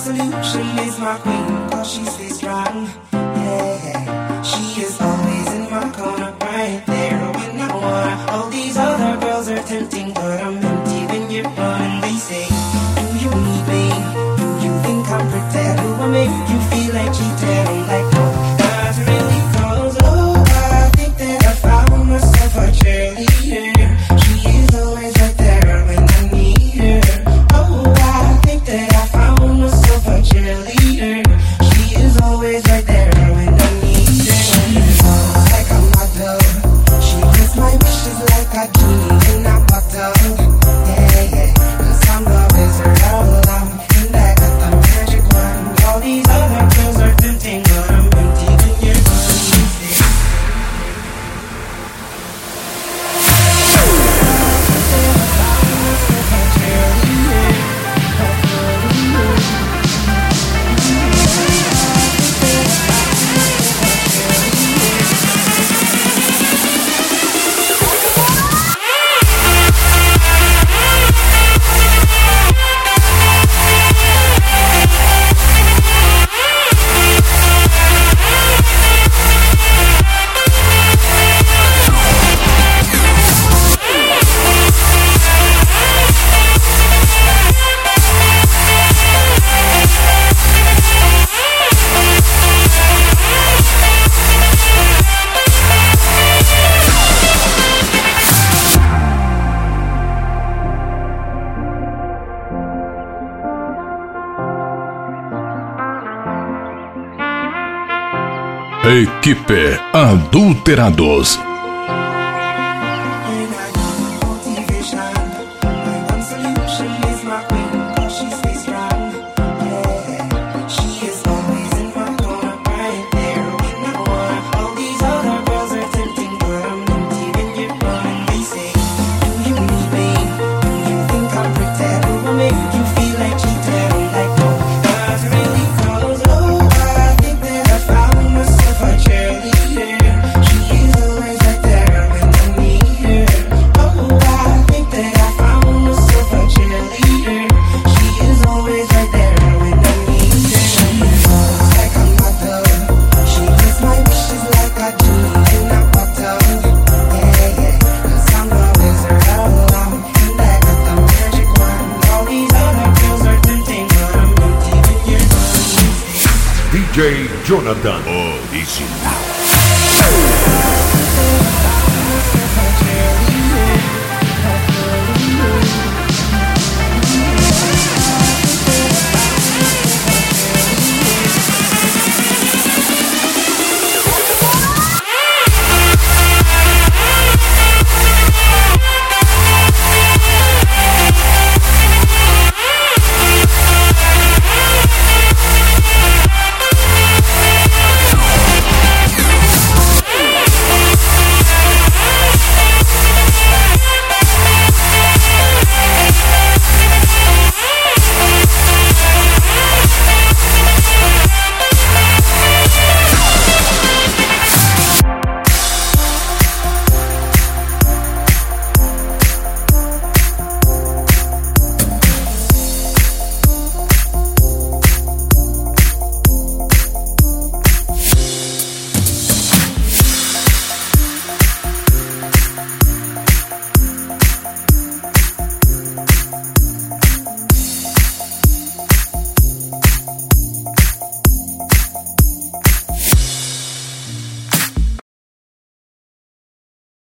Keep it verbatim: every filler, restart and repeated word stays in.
solution is my queen, cause she stays strong. Yeah, she is always in my corner, right there when I want. All these other girls are tempting, but I'm empty when you're gone. And they say, do you need me? Do you think I'm pretty? Do I make you feel like cheated? I'm like, no, not really, cause oh, I think that I found myself a cheerleader. She is always right there when I need her. Oh, I think that I found myself a cheerleader. She is always right there when I need her. She falls like a model. She gets my wishes like a genie in a bottle. Yeah, yeah, cause I'm the wizard all along, and I got the magic wand. All these other girls are tempting, but I'm empty when you're gone. Equipe Adulterados. D J Jonathan Original.